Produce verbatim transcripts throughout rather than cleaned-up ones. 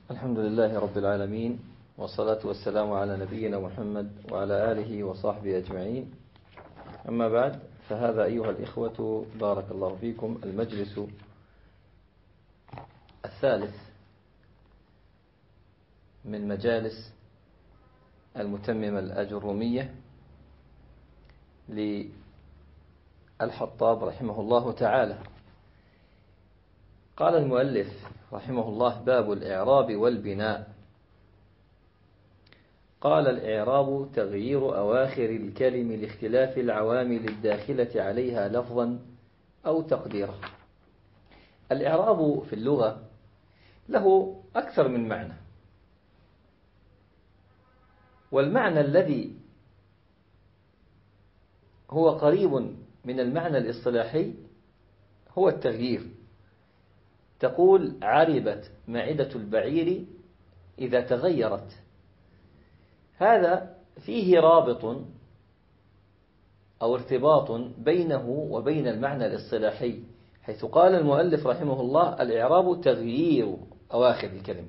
الحمد لله رب العالمين، والصلاة والسلام على نبينا محمد وعلى آله وصحبه أجمعين. أما بعد، فهذا أيها الإخوة بارك الله فيكم المجلس الثالث من مجالس المتممة الأجرومية للحطاب رحمه الله تعالى. قال المؤلف رحمه الله: باب الإعراب والبناء. قال: الإعراب تغيير أواخر الكلم لاختلاف العوامل الداخلة عليها لفظا أو تقديرا. الإعراب في اللغة له أكثر من معنى، والمعنى الذي هو قريب من المعنى الاصطلاحي هو التغيير. تقول: عربت معدة البعير إذا تغيرت. هذا فيه رابط أو ارتباط بينه وبين المعنى الاصطلاحي، حيث قال المؤلف رحمه الله: الإعراب تغيير أواخر الكلم.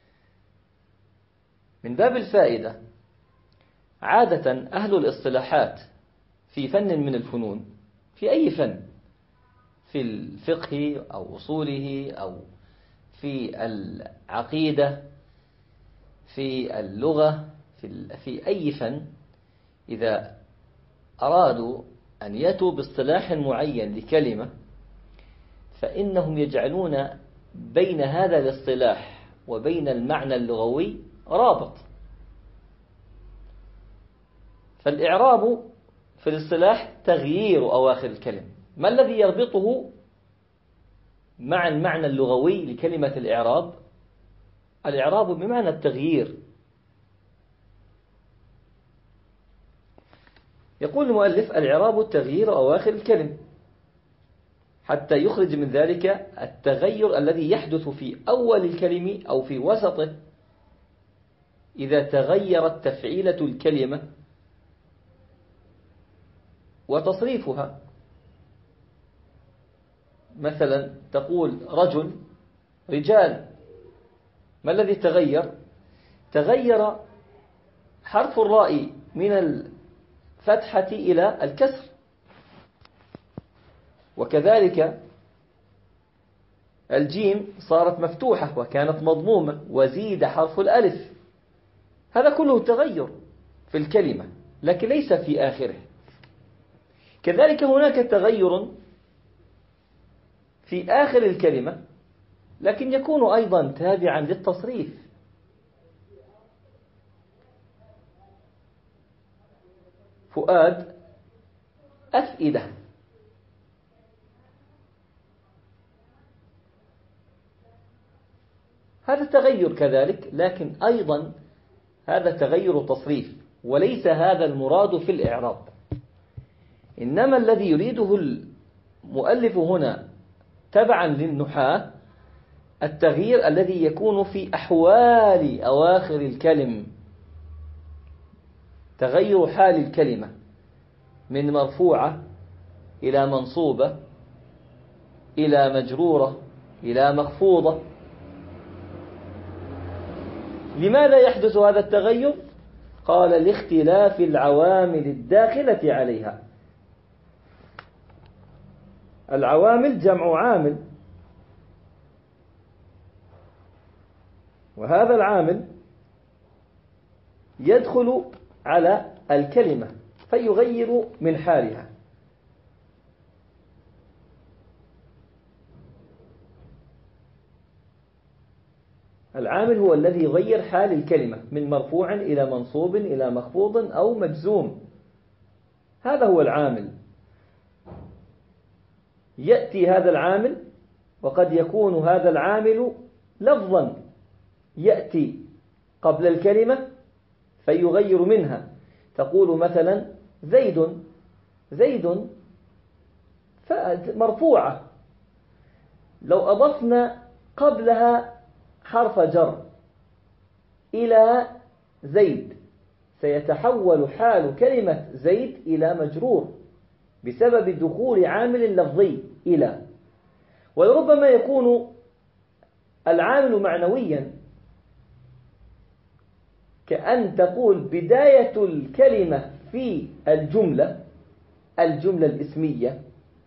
من باب الفائدة، عادة أهل الاصطلاحات في فن من الفنون، في أي فن، في الفقه أو أصوله أو في العقيدة، في اللغة، في, في أي فن، إذا أرادوا أن يأتوا باصطلاح معين لكلمة فإنهم يجعلون بين هذا الاصطلاح وبين المعنى اللغوي رابط. فالإعراب في الاصطلاح تغيير أواخر الكلم. ما الذي يربطه مع المعنى اللغوي لكلمة الإعراب؟ الإعراب بمعنى التغيير. يقول المؤلف: الإعراب تغيير أواخر الكلم، حتى يخرج من ذلك التغير الذي يحدث في أول الكلم أو في وسطه إذا تغيرت تفعيلة الكلمة وتصريفها. مثلا تقول رجل، رجال. ما الذي تغير؟ تغير حرف الراء من الفتحة إلى الكسر، وكذلك الجيم صارت مفتوحة وكانت مضمومة وزيد حرف الألف. هذا كله تغير في الكلمة، لكن ليس في آخره. كذلك هناك تغير في آخر الكلمة، لكن يكون أيضا تابعا للتصريف. فؤاد، أفئدة. هذا تغير كذلك، لكن أيضا هذا تغير تصريف، وليس هذا المراد في الإعراب. إنما الذي يريده المؤلف هنا تبعا للنحاة التغيير الذي يكون في أحوال أواخر الكلم، تغير حال الكلمة من مرفوعة إلى منصوبة إلى مجرورة إلى مخفوضة. لماذا يحدث هذا التغير؟ قال: لاختلاف العوامل الداخلة عليها. العوامل جمع عامل، وهذا العامل يدخل على الكلمة فيغير من حالها. العامل هو الذي يغير حال الكلمة من مرفوع إلى منصوب إلى مخفوض أو مجزوم. هذا هو العامل. يأتي هذا العامل، وقد يكون هذا العامل لفظا يأتي قبل الكلمة فيغير منها. تقول مثلا زيد، زيد مرفوعة، لو أضفنا قبلها حرف جر إلى زيد سيتحول حال كلمة زيد إلى مجرور بسبب دخول عامل لفظي إلى. ولربما يكون العامل معنويا، كأن تقول بداية الكلمة في الجملة الجملة الإسمية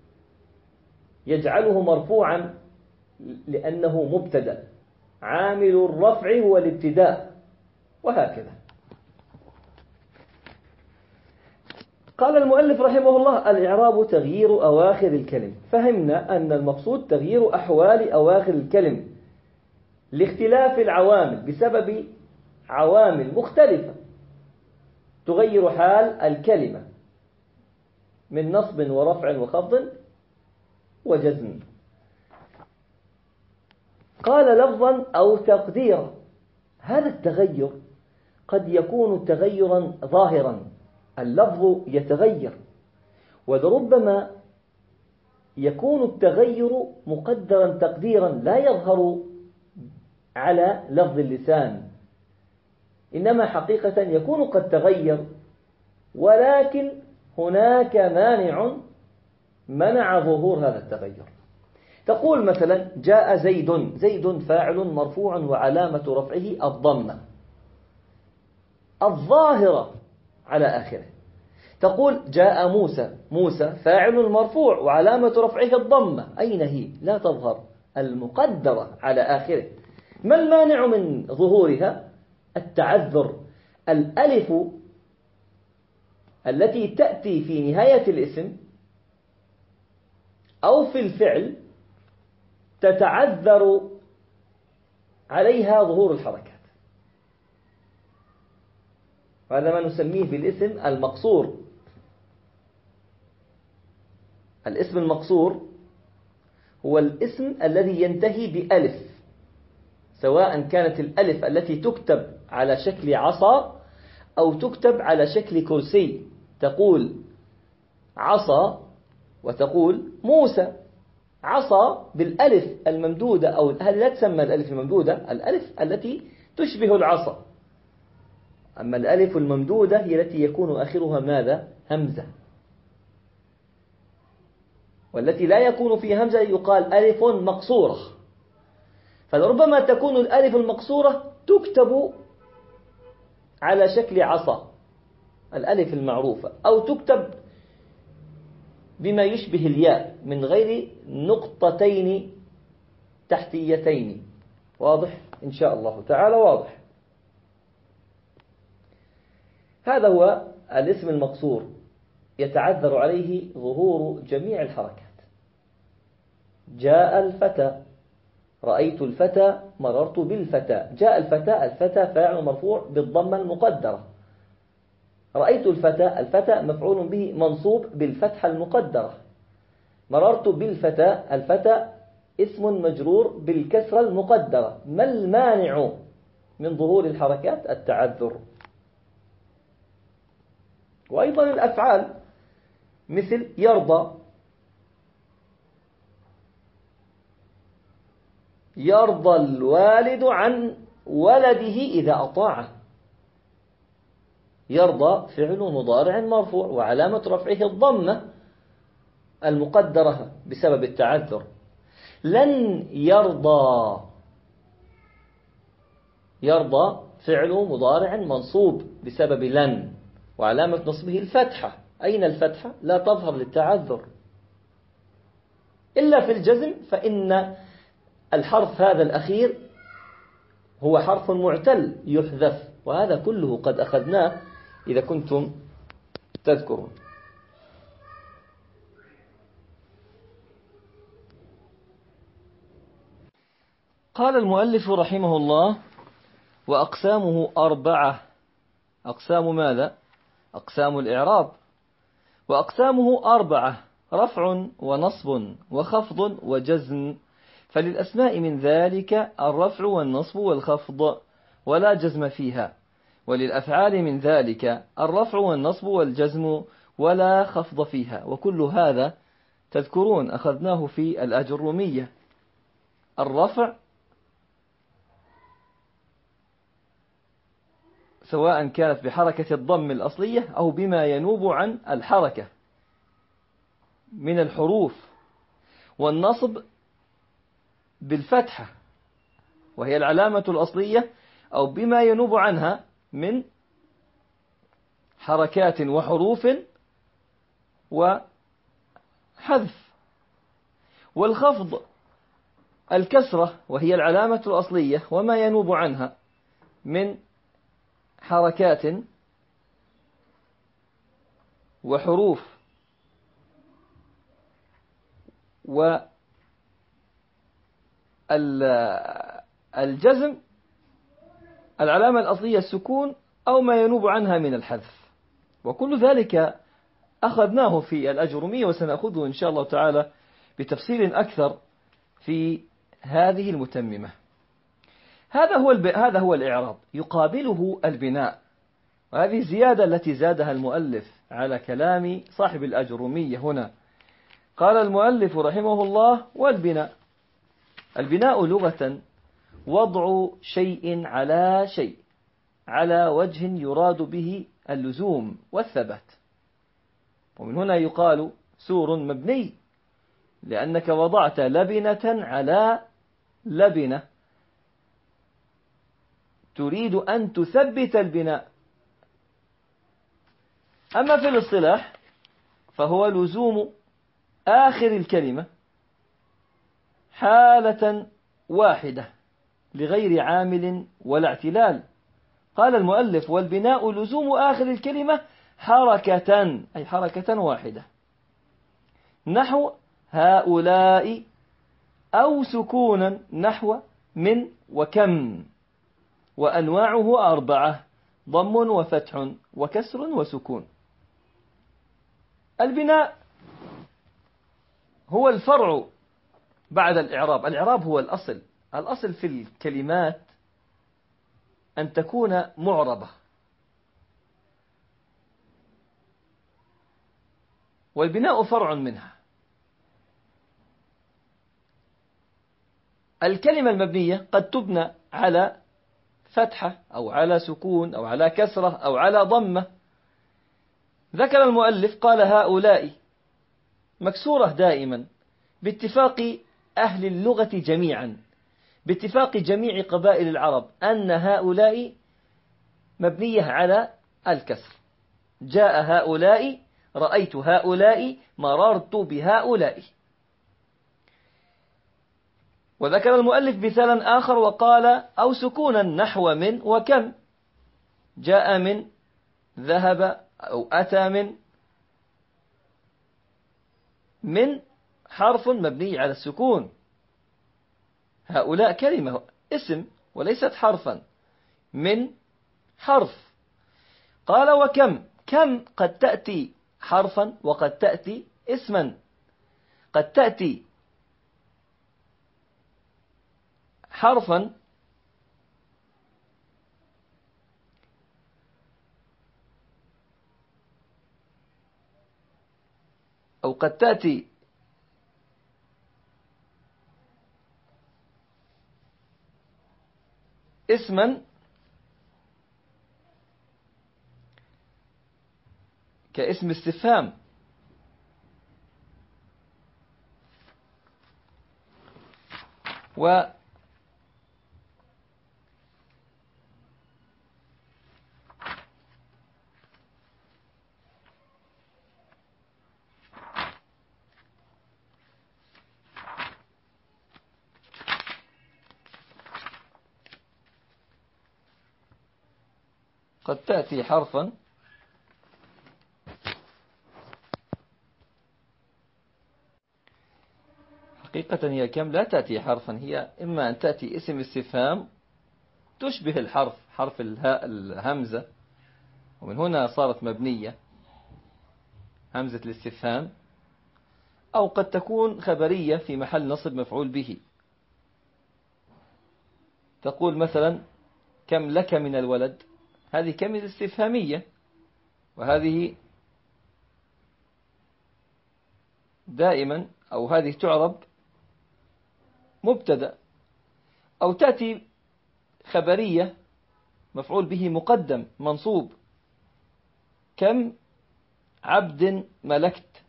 يجعله مرفوعا لأنه مبتدأ، عامل الرفع هو الابتداء، وهكذا. قال المؤلف رحمه الله: الإعراب تغيير أواخر الكلم. فهمنا أن المقصود تغيير أحوال أواخر الكلم لاختلاف العوامل بسبب عوامل مختلفة تغير حال الكلمة من نصب ورفع وخفض وجزم. قال لفظا أو تقديرا. هذا التغير قد يكون تغيرا ظاهرا، اللفظ يتغير، ولربما يكون التغير مقدرا تقديرا لا يظهر على لفظ اللسان، إنما حقيقة يكون قد تغير، ولكن هناك مانع منع ظهور هذا التغير. تقول مثلا: جاء زيد، زيد فاعل مرفوع وعلامة رفعه الضمة الظاهرة على آخره. تقول: جاء موسى، موسى فاعل مرفوع وعلامة رفعه الضمة، أين هي؟ لا تظهر، المقدرة على آخره. ما المانع من ظهورها؟ التعذر. الألف التي تأتي في نهاية الاسم أو في الفعل تتعذر عليها ظهور الحركات، وهذا ما نسميه بالاسم المقصور. الاسم المقصور هو الاسم الذي ينتهي بألف، سواء كانت الألف التي تكتب على شكل عصا أو تكتب على شكل كرسي. تقول عصا وتقول موسى. عصا بالألف الممدودة، أو هذه لا تسمى الألف الممدودة، الألف التي تشبه العصا. أما الألف الممدودة هي التي يكون آخرها ماذا؟ همزة، والتي لا يكون فيها همزة يقال ألف مقصورة. فلربما تكون الألف المقصورة تكتب على شكل عصا، الألف المعروفة، أو تكتب بما يشبه الياء من غير نقطتين تحتيتين. واضح؟ إن شاء الله تعالى واضح. هذا هو الاسم المقصور، يتعذر عليه ظهور جميع الحركات. جاء الفتى، رأيت الفتى، مررت بالفتى. جاء الفتى، الفتى فاعل مرفوع بالضمة المقدرة. رأيت الفتى، الفتى مفعول به منصوب بالفتحة المقدرة. مررت بالفتى، الفتى اسم مجرور بالكسرة المقدرة. ما المانع من ظهور الحركات؟ التعذر. وأيضا الأفعال مثل يرضى، يرضى الوالد عن ولده إذا أطاعه. يرضى فعل مضارع مرفوع وعلامة رفعه الضمة المقدرة بسبب التعذر. لن يرضى، يرضى فعل مضارع منصوب بسبب لن وعلامة نصبه الفتحة. أين الفتحة؟ لا تظهر للتعذر. إلا في الجزم، فإن الحرف هذا الأخير هو حرف معتل يحذف، وهذا كله قد أخذناه إذا كنتم تذكرون. قال المؤلف رحمه الله: وأقسامه أربعة. أقسام ماذا؟ أقسام الإعراب. وأقسامه أربعة: رفع ونصب وخفض وجزم. فللأسماء من ذلك الرفع والنصب والخفض ولا جزم فيها، وللأفعال من ذلك الرفع والنصب والجزم ولا خفض فيها. وكل هذا تذكرون أخذناه في الأجرومية. الرفع سواء كانت بحركة الضم الأصلية أو بما ينوب عن الحركة من الحروف، والنصب بالفتحة وهي العلامة الأصلية أو بما ينوب عنها من حركات وحروف وحذف. والخفض الكسرة وهي العلامة الأصلية وما ينوب عنها من حركات وحروف والجزم العلامة الأصلية السكون أو ما ينوب عنها من الحذف. وكل ذلك أخذناه في الأجرمية وسنأخذه إن شاء الله تعالى بتفصيل أكثر في هذه المتممة. هذا هو الب... هذا هو الإعراب، يقابله البناء، وهذه الزيادة التي زادها المؤلف على كلام صاحب الأجرمية هنا. قال المؤلف رحمه الله: والبناء. البناء لغة وضع شيء على شيء على وجه يراد به اللزوم والثبات. ومن هنا يقال سور مبني، لأنك وضعت لبنة على لبنة تريد أن تثبت البناء. أما في الاصطلاح فهو لزوم آخر الكلمة حالة واحدة لغير عامل ولا اعتلال. قال المؤلف: والبناء لزوم آخر الكلمة حركة، أي حركة واحدة، نحو هؤلاء، أو سكونا نحو من وكم. وأنواعه أربعة: ضم وفتح وكسر وسكون. البناء هو الفرع بعد الإعراب. الإعراب هو الأصل. الأصل في الكلمات أن تكون معربة، والبناء فرع منها. الكلمة المبنية قد تبنى على فتحة أو على سكون أو على كسرة أو على ضمة. ذكر المؤلف قال: هؤلاء مكسورة دائما باتفاق أهل اللغة جميعا، باتفاق جميع قبائل العرب، أن هؤلاء مبنية على الكسر. جاء هؤلاء، رأيت هؤلاء، مررت بهؤلاء. وذكر المؤلف مثالا آخر وقال: أو سكونا نحو من وكم. جاء من، ذهب أو أتى من. من حرف مبني على السكون، هؤلاء كلمة اسم وليست حرفا، من حرف. قال: وكم. كم قد تأتي حرفا وقد تأتي اسما. قد تأتي حرفا أو قد تأتي اسما كاسم استفهام. و قد تأتي حرفا حقيقة هي كم لا تأتي حرفا، هي إما أن تأتي اسم استفهام تشبه الحرف، حرف الهاء الهمزة، ومن هنا صارت مبنية همزة الاستفهام، أو قد تكون خبرية في محل نصب مفعول به. تقول مثلا: كم لك من الولد. هذه كم الاستفهامية، وهذه دائما أو هذه تعرب مبتدأ. أو تأتي خبرية مفعول به مقدم منصوب، كم عبد ملكت.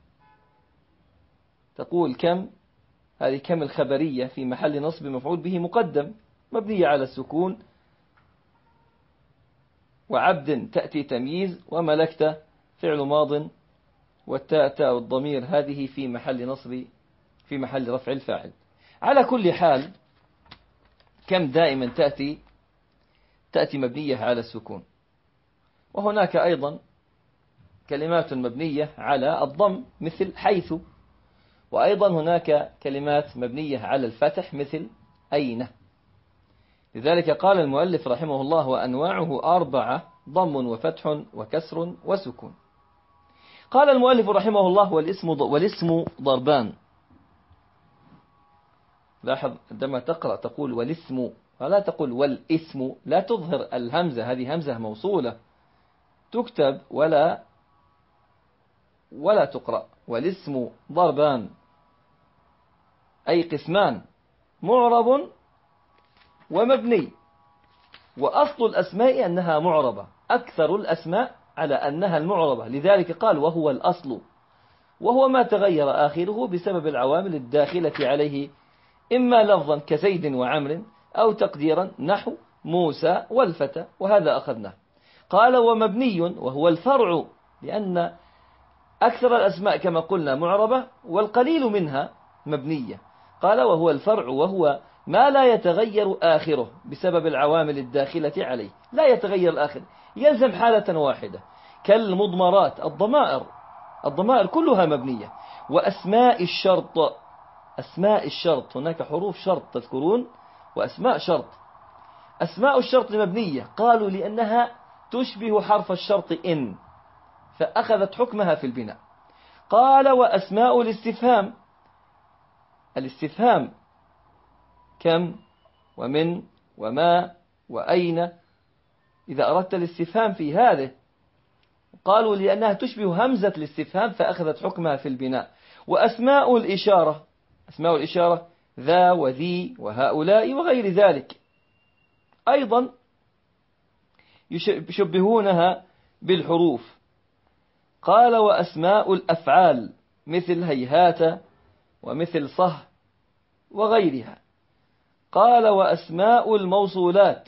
تقول كم، هذه كم الخبرية في محل نصب مفعول به مقدم مبنية على السكون، وعبد تأتي تمييز، وملكت فعل ماض، والتاء تاء الضمير هذه في محل نصب في محل رفع الفاعل. على كل حال كم دائما تأتي تأتي مبنية على السكون، وهناك أيضا كلمات مبنية على الضم مثل حيث، وأيضا هناك كلمات مبنية على الفتح مثل أين. لذلك قال المؤلف رحمه الله: وأنواعه أربعة: ضم وفتح وكسر وسكون. قال المؤلف رحمه الله: والاسم والاسم ضربان. لاحظ عندما تقرأ تقول والاسم، ولا تقول والاسم، لا تظهر الهمزة، هذه همزة موصولة تكتب ولا ولا تقرأ. والاسم ضربان أي قسمان: معرب ومبني. وأصل الأسماء أنها معربة، أكثر الأسماء على أنها المعربة، لذلك قال وهو الأصل، وهو ما تغير آخره بسبب العوامل الداخلة عليه، إما لفظا كزيد وعمر، أو تقديرا نحو موسى والفتى، وهذا أخذناه. قال ومبني وهو الفرع، لأن أكثر الأسماء كما قلنا معربة والقليل منها مبنية. قال وهو الفرع وهو ما لا يتغير آخره بسبب العوامل الداخلة عليه، لا يتغير الآخر، يلزم حالة واحدة، كالمضمرات الضمائر الضمائر كلها مبنية. وأسماء الشرط، أسماء الشرط هناك حروف شرط تذكرون وأسماء شرط. أسماء الشرط مبنية، قالوا لأنها تشبه حرف الشرط إن، فأخذت حكمها في البناء. قال وأسماء الاستفهام، الاستفهام كم ومن وما وأين، إذا أردت الاستفهام في هذه، قالوا لأنها تشبه همزة الاستفهام فأخذت حكمها في البناء. وأسماء الإشارة، أسماء الإشارة ذا وذي وهؤلاء وغير ذلك، أيضا يشبهونها بالحروف. قال وأسماء الأفعال مثل هيهات ومثل صه وغيرها. قال وأسماء الموصولات،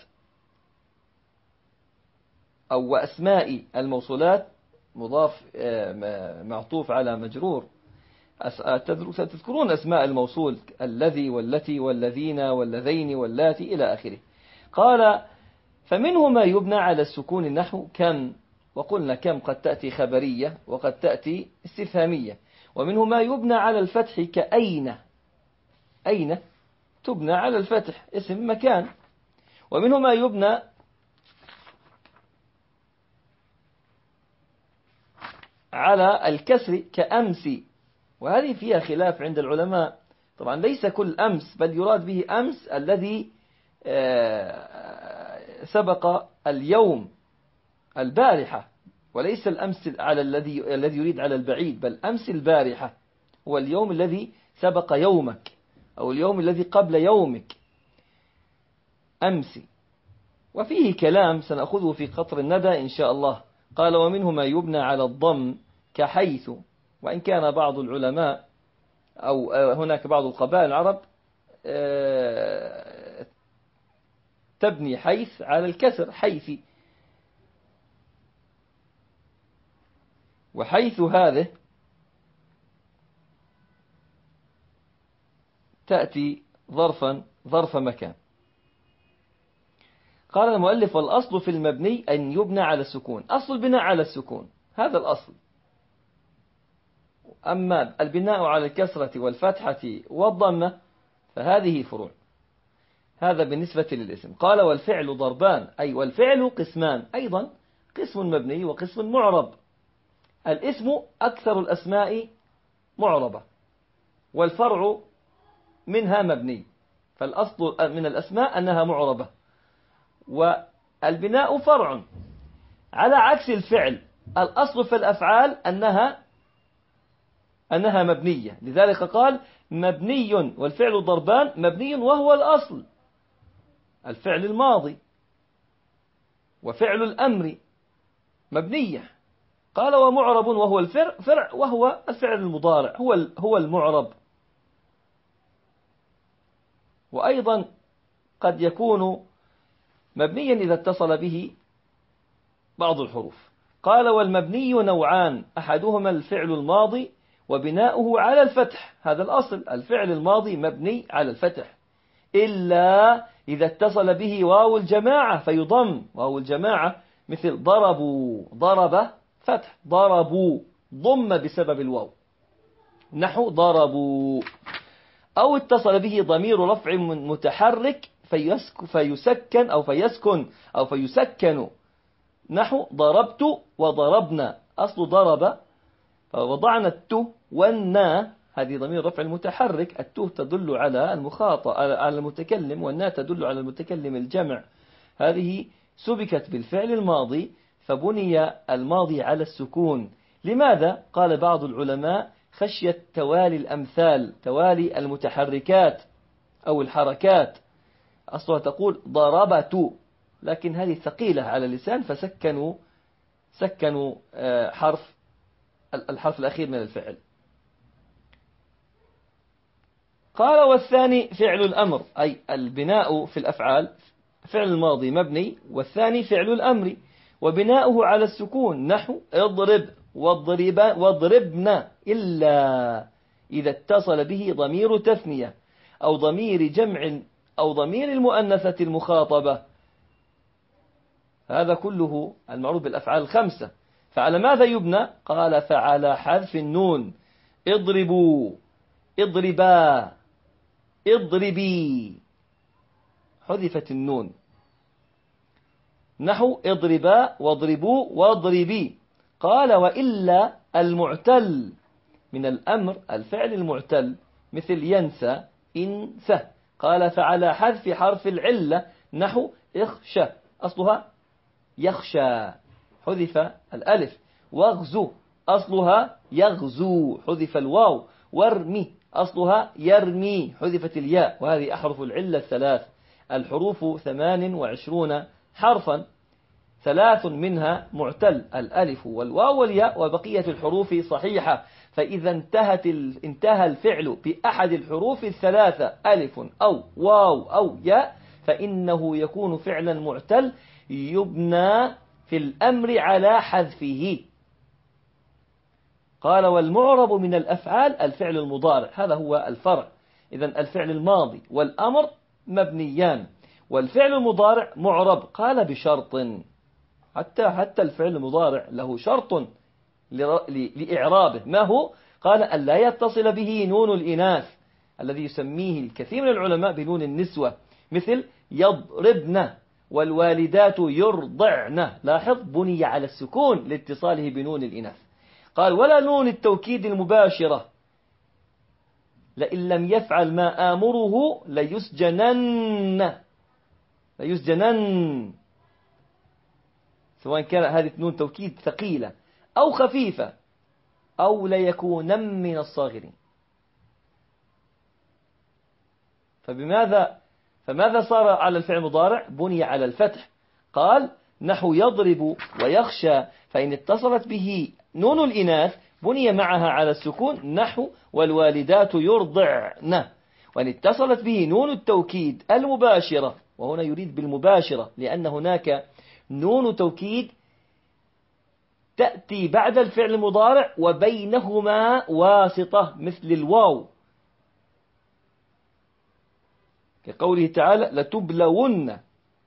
أو وأسماء الموصولات مضاف معطوف على مجرور، تذكرون أسماء الموصول الذي والتي والذين واللذين واللاتي إلى آخره. قال فمنه ما يبنى على السكون النحو كم، وقلنا كم قد تأتي خبرية وقد تأتي استفهامية. ومنه ما يبنى على الفتح كأين، أين تبنى على الفتح اسم مكان. ومنه ما يبنى على الكسر كأمس، وهذه فيها خلاف عند العلماء. طبعا ليس كل أمس، بل يراد به أمس الذي سبق اليوم البارحة، وليس الأمس على الذي الذي يريد على البعيد، بل أمس البارحة هو اليوم الذي سبق يومك، أو اليوم الذي قبل يومك، أمس. وفيه كلام سنأخذه في قطر الندى إن شاء الله. قال ومنه ما يبنى على الضم كحيث، وإن كان بعض العلماء أو هناك بعض القبائل العرب تبني حيث على الكسر حيث، وحيث هذه تأتي ظرفا ظرف مكان. قال المؤلف والأصل في المبني أن يبنى على السكون، أصل البناء على السكون هذا الأصل. أما البناء على الكسرة والفتحة والضمة فهذه فروع. هذا بالنسبة للاسم. قال والفعل ضربان، أي والفعل قسمان أيضا، قسم مبني وقسم معرب. الاسم أكثر الأسماء معربة، والفرع منها مبني، فالأصل من الأسماء أنها معربة، والبناء فرع، على عكس الفعل. الأصل في الأفعال أنها أنها مبنية، لذلك قال مبني والفعل ضربان مبني وهو الأصل، الفعل الماضي، وفعل الأمر مبنية. قال ومعرب وهو الفرع فرع وهو الفعل المضارع، هو هو المعرب. وأيضا قد يكون مبنيا إذا اتصل به بعض الحروف. قال والمبني نوعان، أحدهما الفعل الماضي وبناؤه على الفتح، هذا الأصل، الفعل الماضي مبني على الفتح، إلا إذا اتصل به واو الجماعة فيضم، واو الجماعة مثل ضربوا، ضرب فتح، ضربوا ضم بسبب الواو، نحو ضربوا. أو اتصل به ضمير رفع متحرك فيسك فيسكن أو فيسكن أو فيسكن، نحو ضربت وضربنا، أصل ضرب فوضعنا الت والنا، هذه ضمير رفع المتحرك، التو تدل على المخاطب على المتكلم، والنا تدل على المتكلم الجمع، هذه سبكت بالفعل الماضي فبني الماضي على السكون. لماذا؟ قال بعض العلماء خشية توالي الأمثال، توالي المتحركات أو الحركات، أصلها تقول ضربت، لكن هذه ثقيلة على اللسان فسكنوا سكنوا حرف الحرف الأخير من الفعل. قال والثاني فعل الأمر، أي البناء في الأفعال، فعل الماضي مبني، والثاني فعل الأمر وبناؤه على السكون، نحو اضرب واضرب واضربنا، إلا إذا اتصل به ضمير تثنية أو ضمير جمع أو ضمير المؤنثة المخاطبة، هذا كله المعروف بالأفعال الخمسة. فعلى ماذا يبنى؟ قال فعلى حذف النون، اضربوا اضربا اضربي، حذفت النون، نحو اضربا واضربوا واضربي. قال وإلا المعتل من الأمر، الفعل المعتل مثل ينسى انسى، قال فعلى حذف حرف العلة، نحو اخشى، أصلها يخشى حذف الألف، واغزو أصلها يغزو حذف الواو، وارمي أصلها يرمي حذفت الياء، وهذه أحرف العلة الثلاث، الحروف ثمان وعشرون حرفا، ثلاث منها معتل، الألف والواو والياء، وبقية الحروف صحيحة. فإذا انتهت انتهى الفعل بأحد الحروف الثلاثة، ألف أو واو أو ياء، فإنه يكون فعلا معتل يبنى في الأمر على حذفه. قال والمعرب من الأفعال الفعل المضارع، هذا هو الفرع. إذن الفعل الماضي والأمر مبنيان، والفعل المضارع معرب، قال بشرط، حتى حتى الفعل المضارع له شرط لإعرابه، ما هو؟ قال أن لا يتصل به نون الإناث الذي يسميه الكثير من العلماء بنون النسوة، مثل يضربن والوالدات يرضعن، لاحظ بني على السكون لاتصاله بنون الإناث. قال ولا نون التوكيد المباشرة، لئن لم يفعل ما آمره ليسجنن، ليسجنن، سواء كان هذه نون توكيد ثقيلة أو خفيفة، أو ليكونن من الصاغرين. فبماذا فماذا صار على الفعل المضارع؟ بني على الفتح. قال نحو يضرب ويخشى، فإن اتصلت به نون الإناث بني معها على السكون، نحو والوالدات يرضعن. وإن اتصلت به نون التوكيد المباشرة، وهنا يريد بالمباشرة لأن هناك نون توكيد تأتي بعد الفعل المضارع وبينهما واسطة مثل الواو، كقوله تعالى لتبلون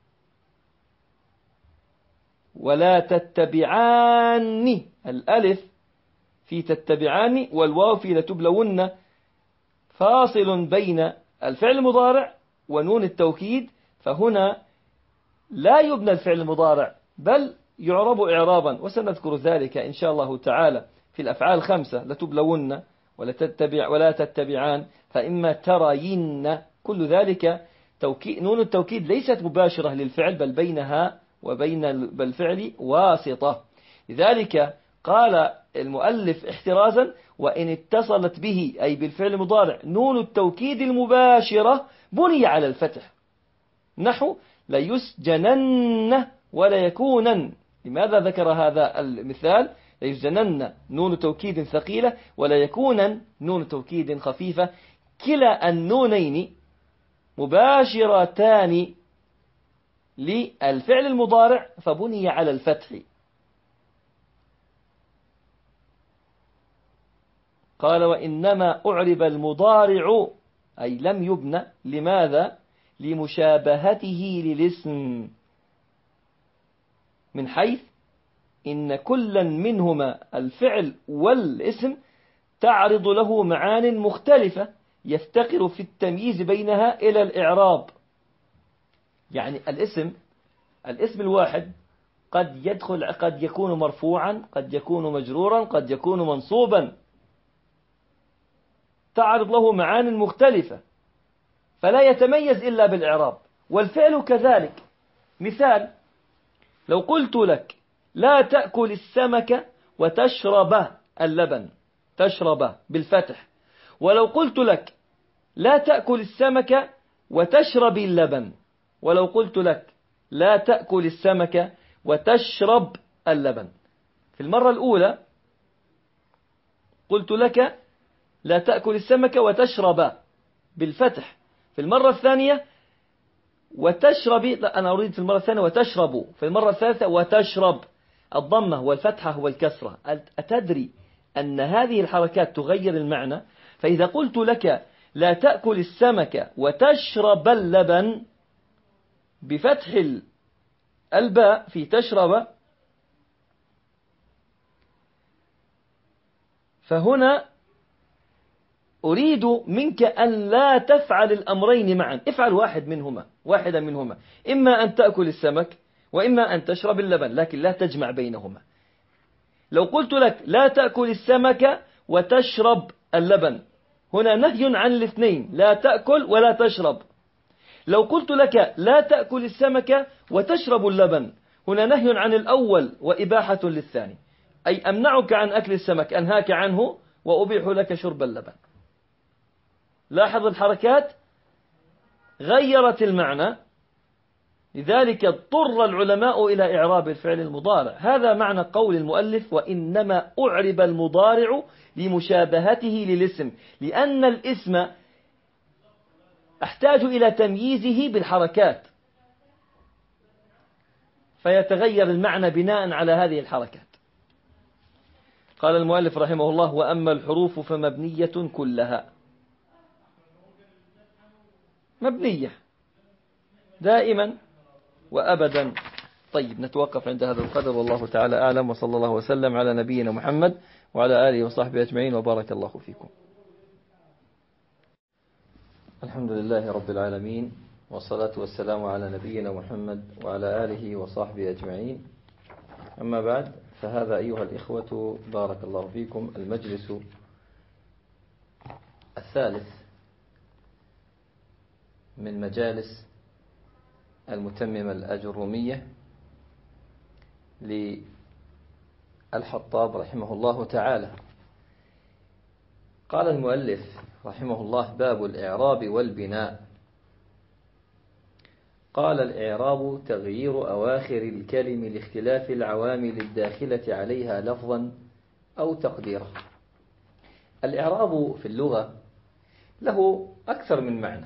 ولا تتبعان، الألف في تتبعان والواو في لتبلون، فاصل بين الفعل المضارع ونون التوكيد، فهنا لا يبنى الفعل المضارع بل يعرب إعرابا، وسنذكر ذلك إن شاء الله تعالى في الأفعال الخمسة، لتبلون ولا تتبع ولا تتبعان، فإما ترين، كل ذلك توكيد، نون التوكيد ليست مباشرة للفعل بل بينها وبين الفعل واسطة. لذلك قال المؤلف احترازا وإن اتصلت به أي بالفعل المضارع نون التوكيد المباشرة بني على الفتح، نحو ليسجنن ولا يكونن. لماذا ذكر هذا المثال؟ ليسجنن نون توكيد ثقيلة ولا يكونن نون توكيد خفيفة، كلا النونين مباشرتان للفعل المضارع فبني على الفتح، قال وإنما أعرب المضارع أي لم يبنى. لماذا؟ لمشابهته للاسم، من حيث إن كلا منهما الفعل والاسم تعرض له معان مختلفة يفتقر في التمييز بينها إلى الإعراب. يعني الاسم الاسم الواحد قد يدخل قد يكون مرفوعا، قد يكون مجرورا، قد يكون منصوبا، تعرض له معان مختلفة فلا يتميز إلا بالإعراب. والفعل كذلك. مثال: لو قلت لك لا تأكل السمك وتشرب اللبن، تشرب بالفتح. ولو قلت لك لا تأكل السمك وتشرب اللبن، ولو قلت لك لا تأكل السمك وتشرب اللبن. في المرة الأولى قلت لك لا تأكل السمك وتشرب بالفتح. في المرة الثانية وتشرب، لا أنا أريد في المرة الثانية وتشرب. في المرة الثالثة وتشرب، الضمة والفتحة والكسرة. أتدري أن هذه الحركات تغير المعنى؟ فإذا قلت لك لا تأكل السمك وتشرب اللبن بفتح الباء في تشرب، فهنا أريد منك أن لا تفعل الأمرين معا، افعل واحد منهما واحدا منهما، إما أن تأكل السمك وإما أن تشرب اللبن، لكن لا تجمع بينهما. لو قلت لك لا تأكل السمك وتشرب اللبن، هنا نهي عن الاثنين، لا تأكل ولا تشرب. لو قلت لك لا تأكل السمك وتشرب اللبن، هنا نهي عن الأول وإباحة للثاني، أي أمنعك عن أكل السمك، أنهاك عنه وأبيح لك شرب اللبن. لاحظ الحركات غيرت المعنى، لذلك اضطر العلماء إلى إعراب الفعل المضارع. هذا معنى قول المؤلف وإنما أعرب المضارع لمشابهته للاسم، لأن الاسم أحتاج إلى تمييزه بالحركات فيتغير المعنى بناء على هذه الحركات. قال المؤلف رحمه الله: وأما الحروف فمبنية كلها، مبنية دائما وأبدا. طيب نتوقف عند هذا القدر، والله تعالى أعلم، وصلى الله وسلم على نبينا محمد وعلى آله وصحبه أجمعين، وبارك الله فيكم. الحمد لله رب العالمين، والصلاة والسلام على نبينا محمد وعلى آله وصحبه أجمعين. أما بعد، فهذا أيها الإخوة بارك الله فيكم المجلس الثالث من مجالس المتممة الأجرومية للحطاب رحمه الله تعالى. قال المؤلف رحمه الله: باب الإعراب والبناء. قال: الإعراب تغيير أواخر الكلم لاختلاف العوامل الداخلة عليها لفظا أو تقديرا. الإعراب في اللغة له أكثر من معنى،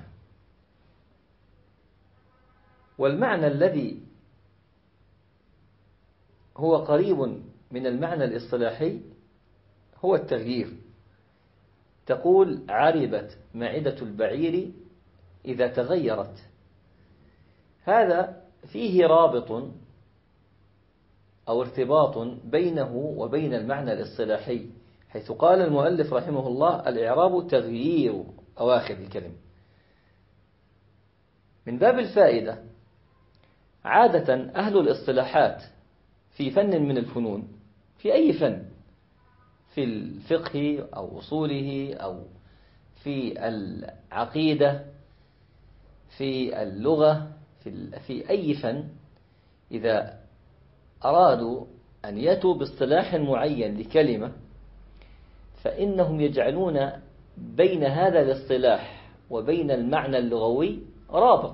والمعنى الذي هو قريب من المعنى الاصطلاحي هو التغيير. تقول: عربت معدة البعير إذا تغيرت. هذا فيه رابط أو ارتباط بينه وبين المعنى الاصطلاحي، حيث قال المؤلف رحمه الله: الإعراب تغيير أواخر الكلم. من باب الفائدة، عادة أهل الاصطلاحات في فن من الفنون، في أي فن، في الفقه أو أصوله أو في العقيدة، في اللغة، في, في أي فن، إذا أرادوا أن يأتوا باصطلاح معين لكلمة فإنهم يجعلون بين هذا الاصطلاح وبين المعنى اللغوي رابط.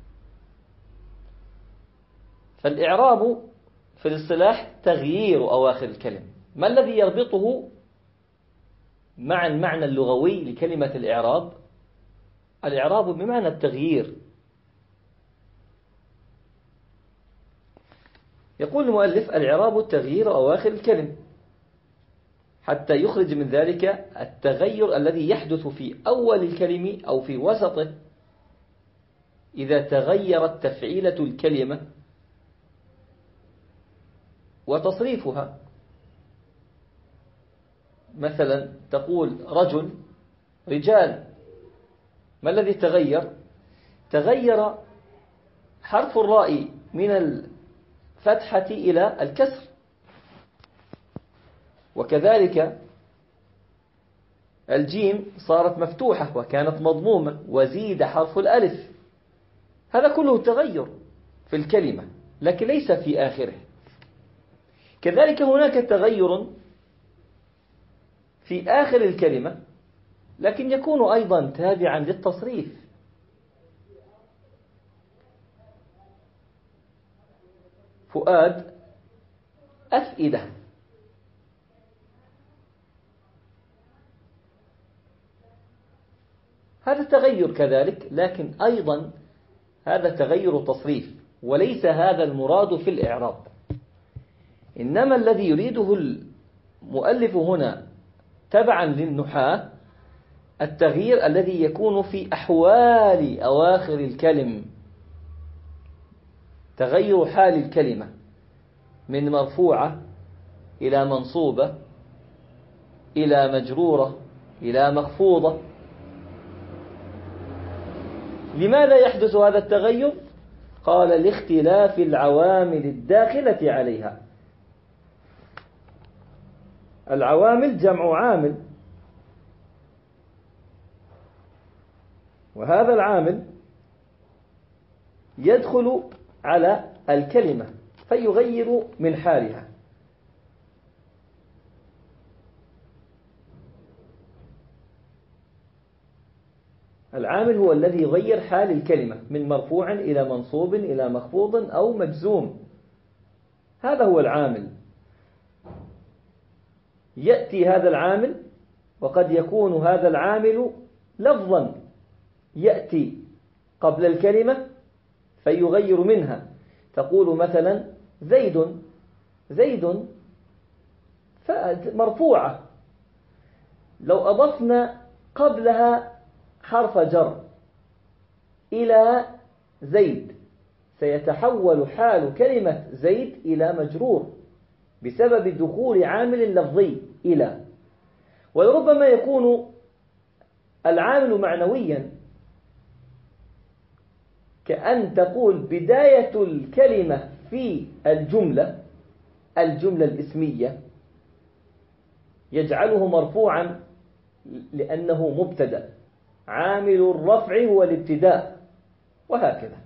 فالإعراب في الاصطلاح تغيير أواخر الكلم. ما الذي يربطه مع المعنى اللغوي لكلمة الإعراب؟ الإعراب بمعنى التغيير. يقول المؤلف: الإعراب تغيير أواخر الكلم، حتى يخرج من ذلك التغير الذي يحدث في أول الكلمة أو في وسطه إذا تغيرت تفعيلة الكلمة وتصريفها. مثلا تقول رجل رجال، ما الذي تغير؟ تغير حرف الراء من الفتحة إلى الكسر، وكذلك الجيم صارت مفتوحة وكانت مضمومة وزيد حرف الألف. هذا كله تغير في الكلمة لكن ليس في آخره. كذلك هناك تغير في آخر الكلمة لكن يكون أيضا تابعا للتصريف. فؤاد أفئدة، هذا تغير كذلك لكن أيضا هذا تغير تصريف، وليس هذا المراد في الإعراب. إنما الذي يريده المؤلف هنا تبعا للنحاة التغيير الذي يكون في أحوال أواخر الكلم، تغير حال الكلمة من مرفوعة إلى منصوبة إلى مجرورة إلى مخفوضة. لماذا يحدث هذا التغير؟ قال لاختلاف العوامل الداخلة عليها. العوامل جمع عامل، وهذا العامل يدخل على الكلمة فيغير من حالها. العامل هو الذي يغير حال الكلمة من مرفوع إلى منصوب إلى مخفوض أو مجزوم، هذا هو العامل. يأتي هذا العامل وقد يكون هذا العامل لفظا يأتي قبل الكلمة فيغير منها. تقول مثلا زيد، زيد مرفوعة، لو أضفنا قبلها حرف جر إلى زيد سيتحول حال كلمة زيد إلى مجرور بسبب دخول عامل لفظي إلى. ولربما يكون العامل معنويا، كأن تقول بداية الكلمة في الجملة الجملة الإسمية يجعله مرفوعا لأنه مبتدأ، عامل الرفع هو الابتداء، وهكذا.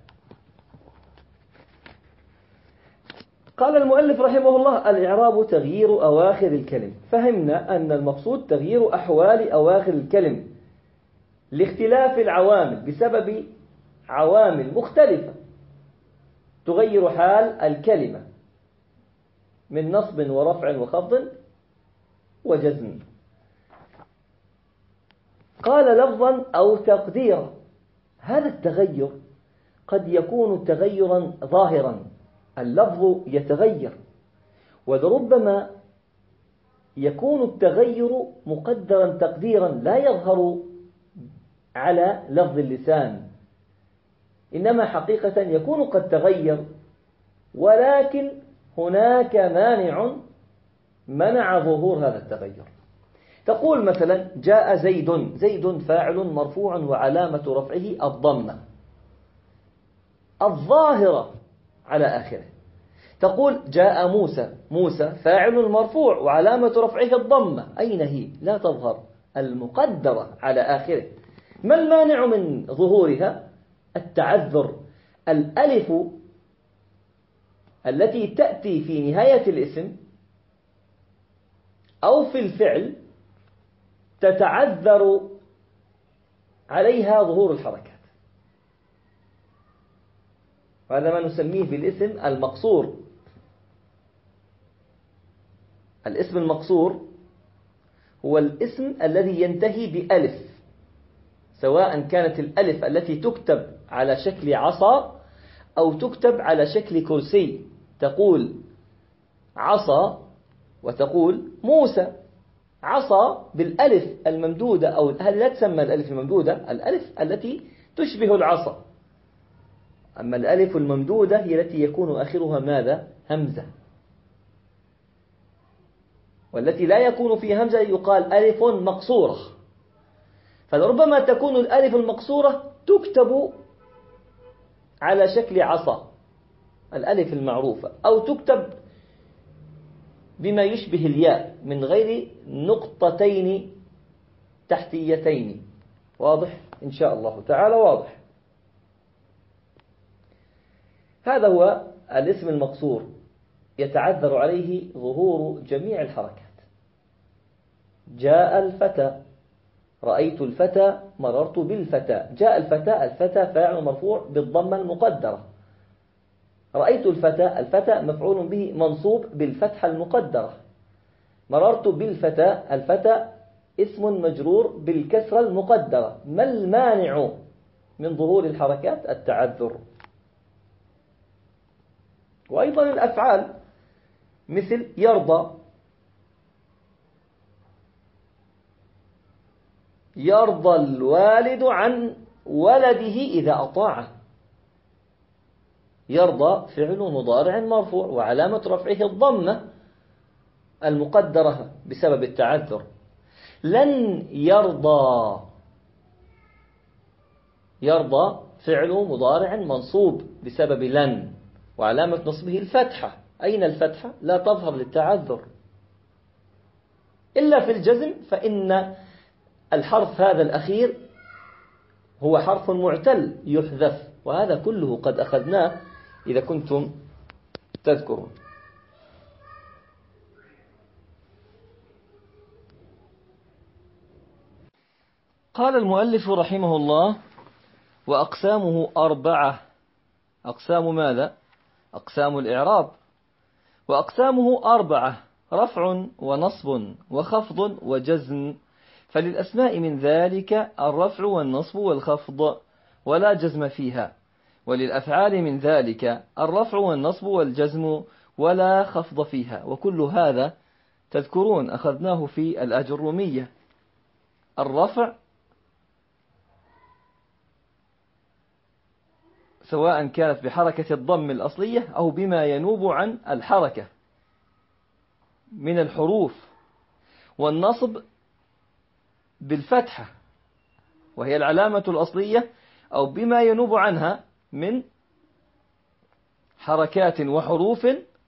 قال المؤلف رحمه الله الإعراب تغيير أواخر الكلم. فهمنا أن المقصود تغيير أحوال أواخر الكلم لاختلاف العوامل بسبب عوامل مختلفة تغير حال الكلمة من نصب ورفع وخفض وجزم. قال لفظا أو تقديرا. هذا التغير قد يكون تغيرا ظاهرا، اللفظ يتغير، ولربما يكون التغير مقدرا تقديرا لا يظهر على لفظ اللسان، إنما حقيقة يكون قد تغير ولكن هناك مانع منع ظهور هذا التغير. تقول مثلا جاء زيد، زيد فاعل مرفوع وعلامة رفعه الضمة الظاهرة على آخره. تقول جاء موسى، موسى فاعل مرفوع وعلامة رفعه الضمة، أين هي؟ لا تظهر، المقدرة على آخره. ما المانع من ظهورها؟ التعذر. الألف التي تأتي في نهاية الاسم أو في الفعل تتعذر عليها ظهور الحركات، وهذا ما نسميه بالاسم المقصور. الاسم المقصور هو الاسم الذي ينتهي بألف، سواء كانت الألف التي تكتب على شكل عصا أو تكتب على شكل كرسي. تقول عصا وتقول موسى، عصا بالألف الممدودة، أو هذه لا تسمى الألف الممدودة، الألف التي تشبه العصا. أما الألف الممدودة هي التي يكون آخرها ماذا؟ همزة. والتي لا يكون فيها همزة يقال ألف مقصورة. فلربما تكون الألف المقصورة تكتب على شكل عصا، الألف المعروفة، أو تكتب بما يشبه الياء من غير نقطتين تحتيتين. واضح؟ إن شاء الله تعالى واضح. هذا هو الاسم المقصور، يتعذر عليه ظهور جميع الحركات. جاء الفتى، رأيت الفتى، مررت بالفتى. جاء الفتى، الفتى فاعل مرفوع بالضمة المقدرة. رأيت الفتى، الفتى مفعول به منصوب بالفتحة المقدرة. مررت بالفتى، الفتى اسم مجرور بالكسرة المقدرة. ما المانع من ظهور الحركات؟ التعذر. وأيضا الأفعال مثل يرضى، يرضى الوالد عن ولده إذا أطاعه. يرضى فعل مضارع مرفوع وعلامة رفعه الضمة المقدرة بسبب التعذر. لن يرضى، يرضى فعل مضارع منصوب بسبب لن وعلامة نصبه الفتحة. أين الفتحة؟ لا تظهر للتعذر. إلا في الجزم فإن الحرف هذا الأخير هو حرف معتل يحذف، وهذا كله قد أخذناه إذا كنتم تذكرون. قال المؤلف رحمه الله: وأقسامه أربعة. أقسام ماذا؟ أقسام الإعراب. وأقسامه أربعة: رفع ونصب وخفض وجزم. فللأسماء من ذلك الرفع والنصب والخفض ولا جزم فيها، وللأفعال من ذلك الرفع والنصب والجزم ولا خفض فيها. وكل هذا تذكرون أخذناه في الأجرومية. الرفع سواء كانت بحركة الضم الأصلية أو بما ينوب عن الحركة من الحروف، والنصب بالفتحة وهي العلامة الأصلية أو بما ينوب عنها من حركات وحروف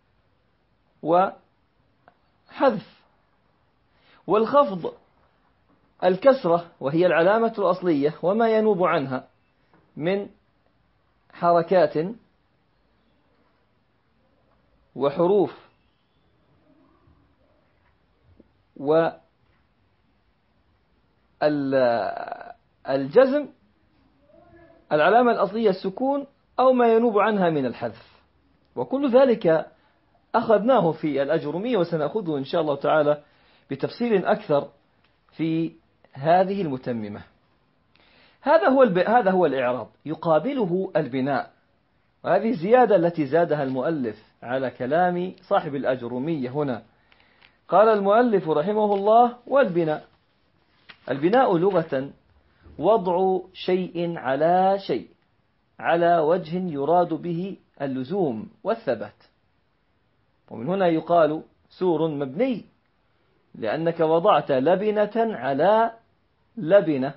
وحذف. والخفض الكسرة وهي العلامة الأصلية وما ينوب عنها من حركات وحروف. والجزم العلامة الأصلية السكون أو ما ينوب عنها من الحذف. وكل ذلك أخذناه في الأجرومية، وسنأخذه إن شاء الله تعالى بتفصيل أكثر في هذه المتممة. هذا هو الب... هذا هو الإعراب. يقابله البناء، وهذه الزيادة التي زادها المؤلف على كلام صاحب الأجرومية هنا. قال المؤلف رحمه الله: والبناء. البناء لغة وضع شيء على شيء على وجه يراد به اللزوم والثبات. ومن هنا يقال سور مبني، لأنك وضعت لبنة على لبنة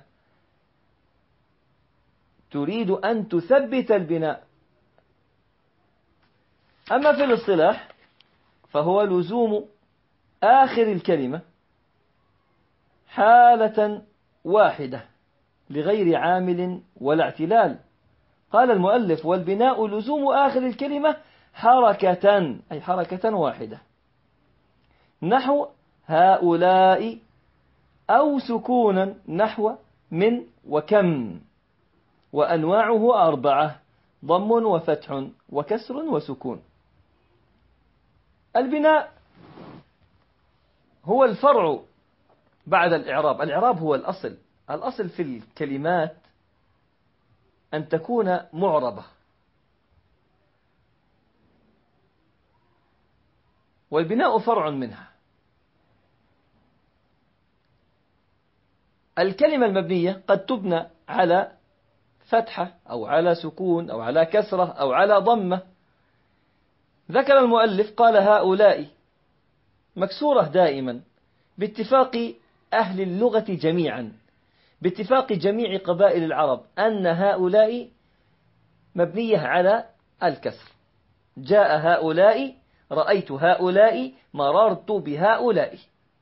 تريد أن تثبت البناء. أما في الاصطلاح فهو لزوم آخر الكلمة حالة واحدة لغير عامل ولا اعتلال. قال المؤلف: والبناء لزوم آخر الكلمة حركة، أي حركة واحدة، نحو هؤلاء، أو سكونا نحو من وكم. وأنواعه أربعة: ضم وفتح وكسر وسكون. البناء هو الفرع بعد الإعراب. الإعراب هو الأصل. الأصل في الكلمات أن تكون معربة، والبناء فرع منها. الكلمة المبنية قد تبنى على فتحة أو على سكون أو على كسرة أو على ضمة. ذكر المؤلف قال هؤلاء مكسورة دائما باتفاق أهل اللغة جميعا، باتفاق جميع قبائل العرب أن هؤلاء مبنية على الكسر. جاء هؤلاء، رأيت هؤلاء، مررت بهؤلاء.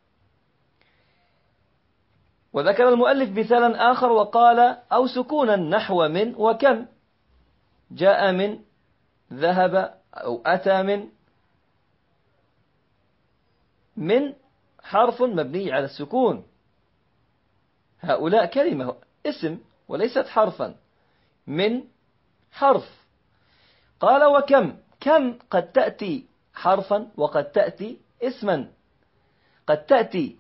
وذكر المؤلف مثالا آخر وقال أو سكونا نحو من وكم. جاء من، ذهب أو أتى من. من حرف مبني على السكون، هؤلاء كلمة اسم وليست حرفا، من حرف. قال وكم، كم قد تأتي حرفا وقد تأتي اسما، قد تأتي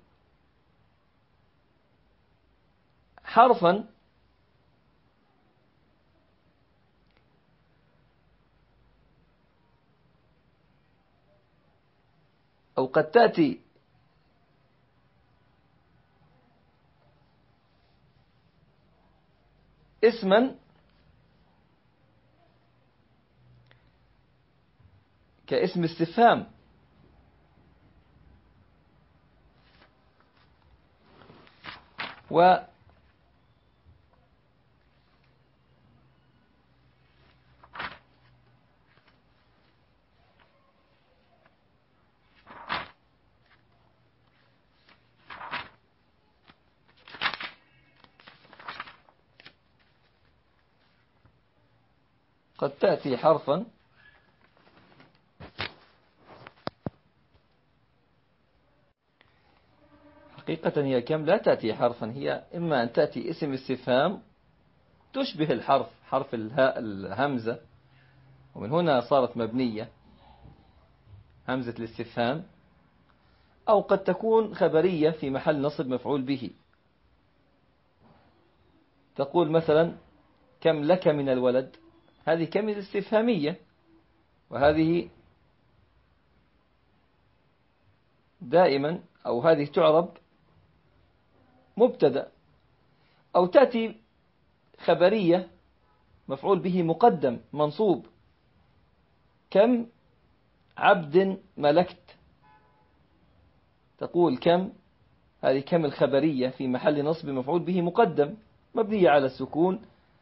حرفا أو قد تأتي اسما كاسم استفهام. و قد تأتي حرفا حقيقة هي كم لا تأتي حرفا، هي إما أن تأتي اسم استفهام تشبه الحرف، حرف الهاء الهمزة، ومن هنا صارت مبنية همزة الاستفهام، أو قد تكون خبرية في محل نصب مفعول به. تقول مثلا كم لك من الولد، هذه كم الاستفهامية، وهذه دائما أو هذه تعرب مبتدأ. أو تأتي خبرية مفعول به مقدم منصوب، كم عبد ملكت. تقول كم، هذه كم الخبرية في محل نصب مفعول به مقدم مبنية على السكون،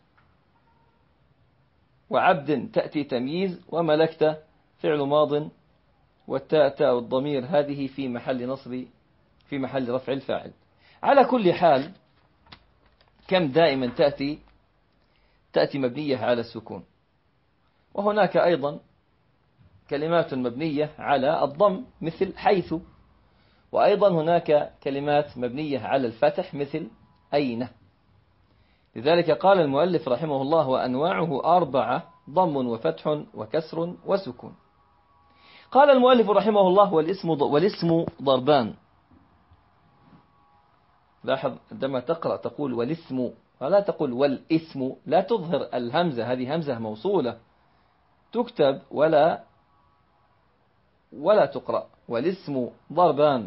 وعبد تأتي تمييز، وملكت فعل ماض، والتاء تاء الضمير هذه في محل نصب في محل رفع الفاعل. على كل حال كم دائما تأتي تأتي مبنية على السكون. وهناك أيضا كلمات مبنية على الضم مثل حيث، وأيضا هناك كلمات مبنية على الفتح مثل أين. لذلك قال المؤلف رحمه الله وأنواعه أربعة: ضم وفتح وكسر وسكون. قال المؤلف رحمه الله والاسم والاسم ضربان. لاحظ عندما تقرأ تقول والاسم ولا تقول والاسم، لا تظهر الهمزة، هذه همزة موصولة تكتب ولا ولا تقرأ. والاسم ضربان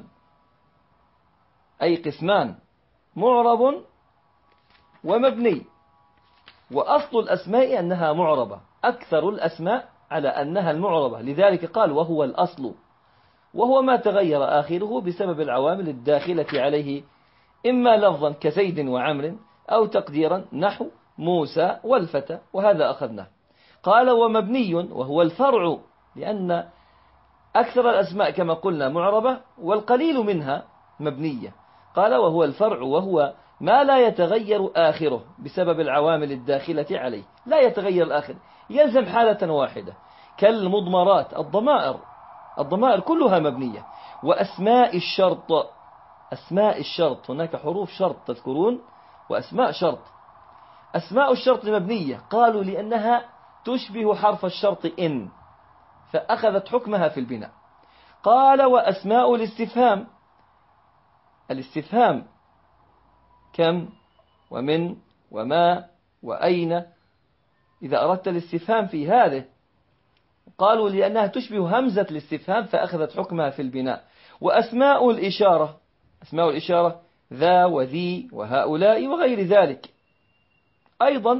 أي قسمان: معرب ومبني. وأصل الأسماء أنها معربة، أكثر الأسماء على أنها المعربة، لذلك قال وهو الأصل، وهو ما تغير آخره بسبب العوامل الداخلة عليه، إما لفظا كزيد وعمر، أو تقديرا نحو موسى والفتى، وهذا أخذناه. قال ومبني وهو الفرع، لأن أكثر الأسماء كما قلنا معربة والقليل منها مبنية. قال وهو الفرع وهو ما لا يتغير آخره بسبب العوامل الداخلة عليه، لا يتغير الآخر، يلزم حالة واحدة، كالمضمرات الضمائر، الضمائر كلها مبنية. وأسماء الشرط، أسماء الشرط هناك حروف شرط تذكرون وأسماء شرط. أسماء الشرط مبنية، قالوا لأنها تشبه حرف الشرط إن، فأخذت حكمها في البناء. قال وأسماء الاستفهام، الاستفهام كم ومن وما وأين، إذا أردت الاستفهام في هذه، قالوا لأنها تشبه همزة الاستفهام فأخذت حكمها في البناء. وأسماء الإشارة، أسماء الإشارة ذا وذي وهؤلاء وغير ذلك. أيضا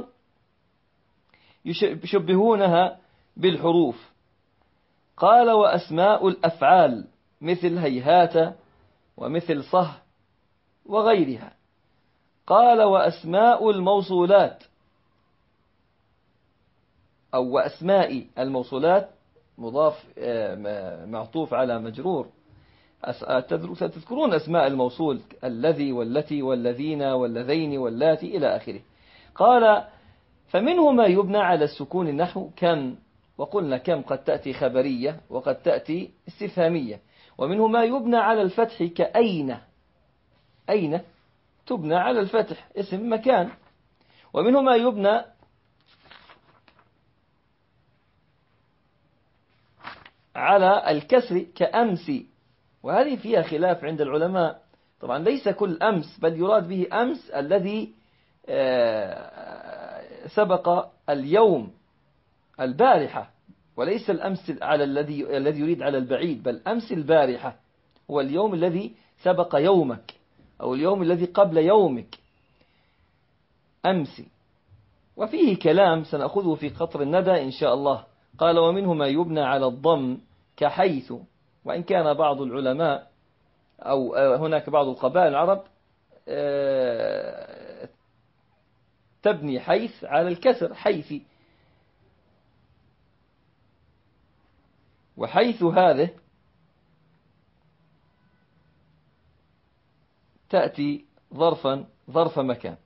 يشبهونها بالحروف. قال وأسماء الأفعال مثل هيهات ومثل صه وغيرها. قال وأسماء الموصولات أو وأسماء الموصولات مضاف معطوف على مجرور. تذكرون أسماء الموصول الذي والتي والذين واللذين واللاتي إلى آخره. قال فمنه ما يبنى على السكون نحو كم، وقلنا كم قد تأتي خبرية وقد تأتي استفهامية. ومنه ما يبنى على الفتح كأين، أين تبنى على الفتح اسم مكان. ومنه ما يبنى على الكسر كأمس، وهذه فيها خلاف عند العلماء. طبعا ليس كل أمس، بل يراد به أمس الذي سبق اليوم البارحة، وليس الأمس على الذي الذي يريد على البعيد، بل أمس البارحة هو اليوم الذي سبق يومك أو اليوم الذي قبل يومك أمس. وفيه كلام سنأخذه في قطر الندى إن شاء الله. قال ومنه ما يبنى على الضم كحيث، وإن كان بعض العلماء أو هناك بعض القبائل العرب تبني حيث على الكسر حيث، وحيث هذه تأتي ظرفا ظرف مكان.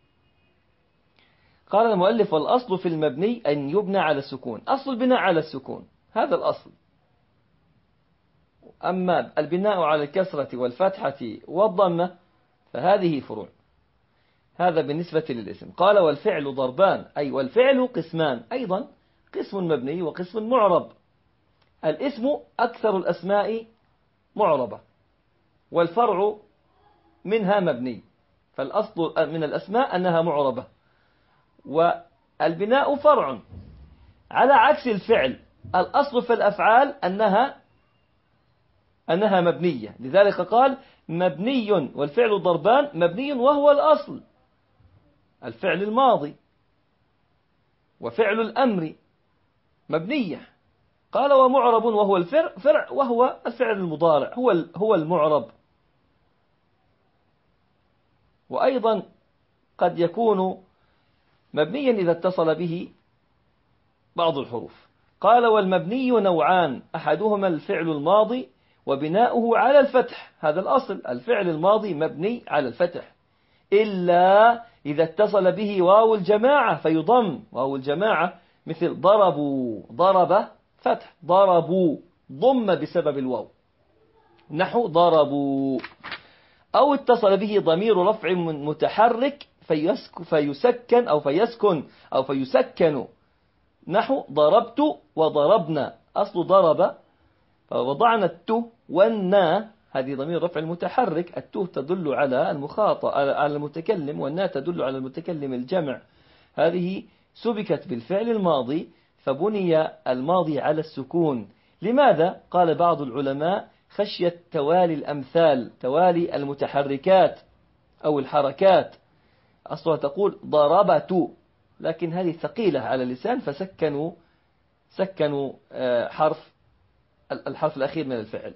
قال المؤلف والأصل في المبني أن يبنى على السكون. أصل البناء على السكون، هذا الأصل. أما البناء على الكسرة والفتحة والضمة فهذه فروع. هذا بالنسبة للاسم. قال والفعل ضربان، أي والفعل قسمان أيضا، قسم مبني وقسم معرب. الاسم أكثر الأسماء معربة، والفرع منها مبني، فالأصل من الأسماء أنها معربة، والبناء فرع. على عكس الفعل، الأصل في الأفعال أنها أنها مبنية، لذلك قال مبني والفعل ضربان مبني وهو الأصل الفعل الماضي، وفعل الأمر مبنية. قال ومعرب وهو الفرع فرع وهو الفعل المضارع هو هو المعرب. وأيضا قد يكون مبنيا إذا اتصل به بعض الحروف. قال والمبني نوعان، أحدهما الفعل الماضي وبناؤه على الفتح، هذا الأصل الفعل الماضي مبني على الفتح، إلا إذا اتصل به واو الجماعة فيضم. واو الجماعة مثل ضربوا، ضرب فتح، ضربوا ضم بسبب الواو نحو ضربوا. أو اتصل به ضمير رفع متحرك فيسك فيسكن أو فيسكن أو فيسكن نحو ضربت وضربنا. أصل ضرب فوضعنا التو والنا، هذه ضمير رفع المتحرك. التو تدل على المخاطب على المتكلم، والنا تدل على المتكلم الجمع. هذه سبكت بالفعل الماضي فبني الماضي على السكون. لماذا؟ قال بعض العلماء خشية توالي الأمثال، توالي المتحركات أو الحركات. أصلها تقول ضربت، لكن هذه ثقيلة على اللسان فسكنوا سكنوا حرف الحرف الأخير من الفعل.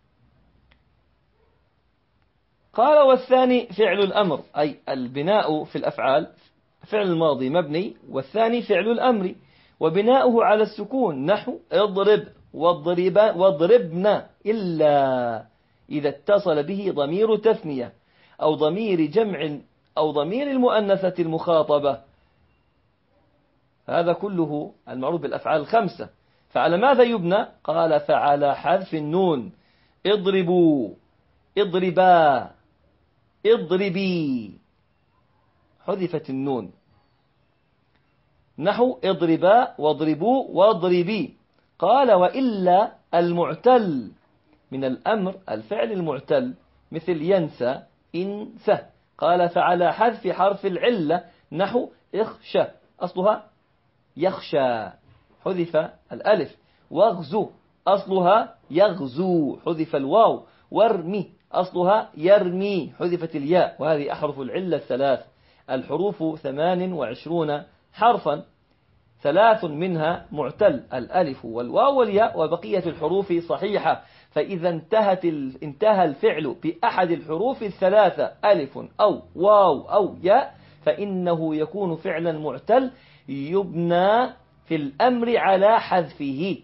قال والثاني فعل الأمر، أي البناء في الأفعال فعل الماضي مبني، والثاني فعل الأمر وبناؤه على السكون نحو اضرب واضرب واضربنا، إلا إذا اتصل به ضمير تثنية أو ضمير جمع أو ضمير المؤنثة المخاطبة. هذا كله المعروف بالأفعال الخمسة. فعلى ماذا يبنى؟ قال فعلى حذف النون. اضربوا، اضربا، اضربي، حذفت النون نحو اضربا واضربوا واضربي. قال وإلا المعتل من الأمر الفعل المعتل مثل ينسى انسى. قال فعلى حذف حرف العلة نحو اخشى، أصلها يخشى حذف الألف. واغزو أصلها يغزو حذف الواو. وارمي، أصلها يرمي، حذفت الياء، وهذه أحرف العلة الثلاث. الحروف ثمان وعشرون حرفا، ثلاث منها معتل، الألف والواو والياء، وبقية الحروف صحيحة. فإذا انتهت انتهى الفعل بأحد الحروف الثلاثة، ألف أو واو أو ياء، فإنه يكون فعلا معتل يبنى في الأمر على حذفه.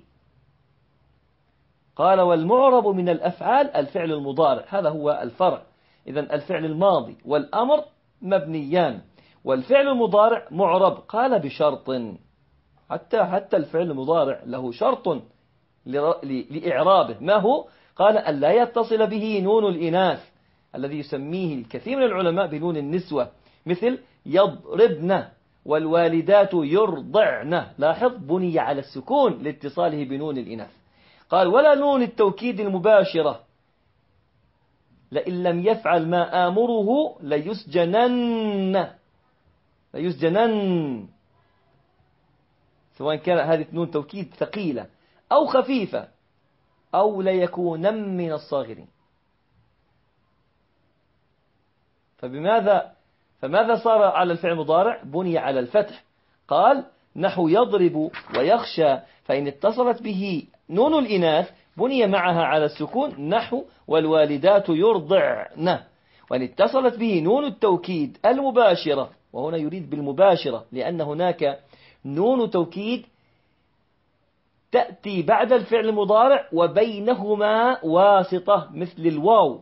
قال والمعرب من الأفعال الفعل المضارع، هذا هو الفرع. إذا الفعل الماضي والأمر مبنيان، والفعل المضارع معرب. قال بشرط، حتى حتى الفعل المضارع له شرط لإعرابه، ما هو؟ قال أن لا يتصل به نون الإناث الذي يسميه الكثير من العلماء بنون النسوة، مثل يضربن والوالدات يرضعن، لاحظ بني على السكون لاتصاله بنون الإناث. قال ولا نون التوكيد المباشرة، لئن لم يفعل ما آمره ليسجنن، ليسجنن، سواء كان هذه نون توكيد ثقيلة أو خفيفة، أو ليكونن من الصاغرين. فبماذا فماذا صار على الفعل المضارع؟ بني على الفتح. قال نحو يضرب ويخشى، فإن اتصلت به نون الإناث بني معها على السكون، نحو والوالدات يرضعن. وإن اتصلت به نون التوكيد المباشرة، وهنا يريد بالمباشرة لأن هناك نون توكيد تأتي بعد الفعل المضارع وبينهما واسطة مثل الواو،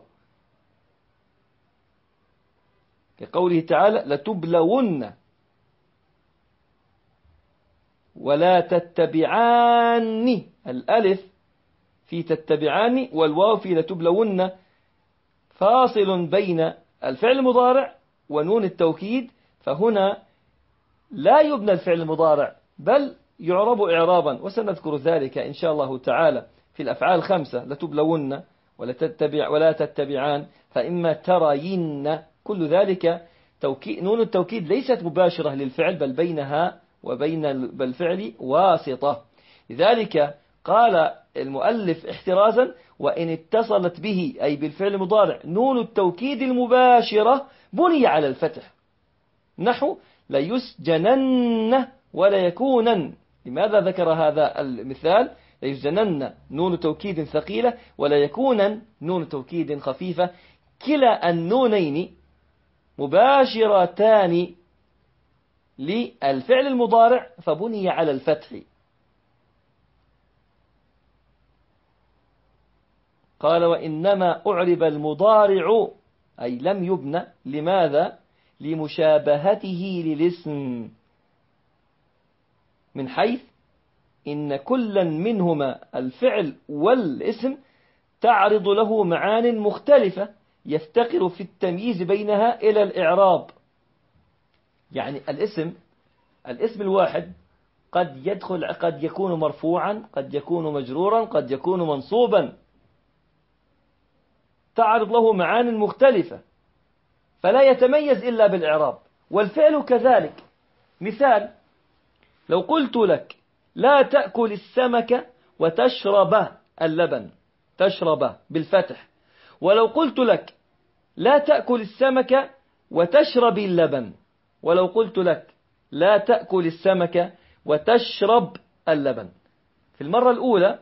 كقوله تعالى لتبلون ولا تتبعان، الألف في تتبعان والواو في لتبلون، فاصل بين الفعل المضارع ونون التوكيد، فهنا لا يبنى الفعل المضارع بل يعرب إعرابا، وسنذكر ذلك إن شاء الله تعالى في الأفعال الخمسة، لتبلون ولا تتبع ولا تتبعان، فإما ترين، كل ذلك توكيد. نون التوكيد ليست مباشرة للفعل بل بينها وبين الفعل واسطة. لذلك قال المؤلف احترازا وإن اتصلت به أي بالفعل المضارع نون التوكيد المباشرة بني على الفتح، نحو ليسجنن ولا يكونن. لماذا ذكر هذا المثال؟ ليسجنن نون توكيد ثقيلة ولا يكونن نون توكيد خفيفة، كلا النونين مباشرتان للفعل المضارع فبني على الفتح. قال وإنما أعرب المضارع أي لم يبنى، لماذا؟ لمشابهته للاسم، من حيث إن كلا منهما الفعل والاسم تعرض له معان مختلفة يفتقر في التمييز بينها إلى الإعراب. يعني الاسم الاسم الواحد قد يدخل قد يكون مرفوعا، قد يكون مجرورا، قد يكون منصوبا، تعرض له معان مختلفة فلا يتميز إلا بالإعراب. والفعل كذلك. مثال، لو قلت لك لا تأكل السمك وتشرب اللبن، تشرب بالفتح، ولو قلت لك لا تأكل السمك وتشرب اللبن، ولو قلت لك لا تأكل السمك وتشرب اللبن. في المرة الأولى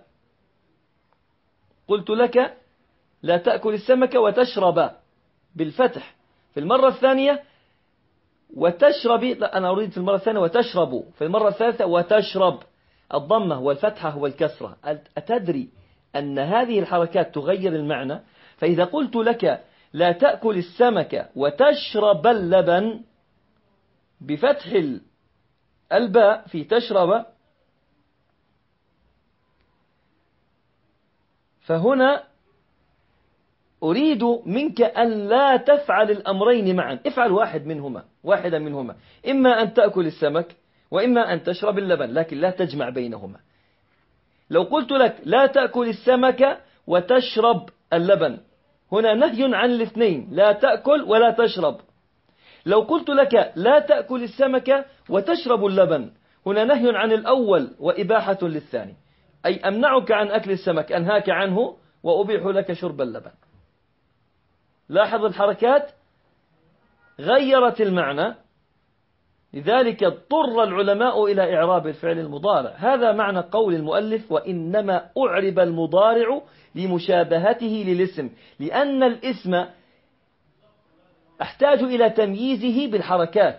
قلت لك لا تأكل السمك وتشرب بالفتح، في المرة الثانية وتشرب، لا أنا أريد في المرة الثانية وتشرب، في المرة الثالثة وتشرب، الضمة والفتحة والكسرة. أتدري أن هذه الحركات تغير المعنى؟ فإذا قلت لك لا تأكل السمك وتشرب اللبن بفتح الباء في تشرب، فهنا أريد منك أن لا تفعل الأمرين معا، افعل واحد منهما واحدا منهما، إما أن تأكل السمك وإما أن تشرب اللبن، لكن لا تجمع بينهما. لو قلت لك لا تأكل السمك وتشرب اللبن، هنا نهي عن الاثنين، لا تأكل ولا تشرب. لو قلت لك لا تأكل السمك وتشرب اللبن، هنا نهي عن الأول وإباحة للثاني، أي أمنعك عن أكل السمك، أنهاك عنه وأبيح لك شرب اللبن. لاحظ الحركات غيرت المعنى، لذلك اضطر العلماء إلى إعراب الفعل المضارع. هذا معنى قول المؤلف: وإنما أعرب المضارع لمشابهته للاسم، لأن الاسم أحتاج إلى تمييزه بالحركات،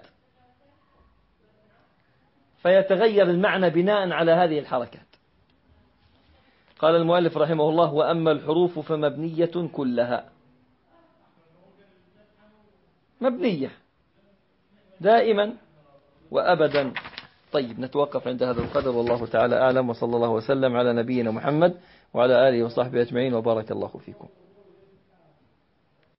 فيتغير المعنى بناء على هذه الحركات. قال المؤلف رحمه الله: وأما الحروف فمبنية كلها، مبنية دائما وأبدا. طيب، نتوقف عند هذا القدر، والله تعالى أعلم، وصلى الله وسلم على نبينا محمد وعلى آله وصحبه أجمعين، وبارك الله فيكم.